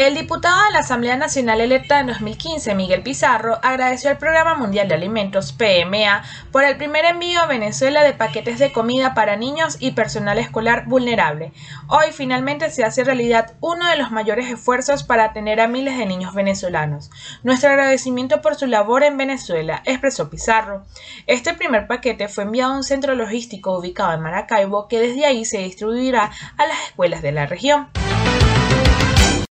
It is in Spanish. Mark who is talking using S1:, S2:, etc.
S1: El diputado de la Asamblea Nacional electa en 2015, Miguel Pizarro, agradeció al Programa Mundial de Alimentos, PMA, por el primer envío a Venezuela de paquetes de comida para niños y personal escolar vulnerable. Hoy finalmente se hace realidad uno de los mayores esfuerzos para atender a miles de niños venezolanos. Nuestro agradecimiento por su labor en Venezuela, expresó Pizarro. Este primer paquete fue enviado a un centro logístico ubicado en Maracaibo, que desde ahí se distribuirá a las escuelas de la región.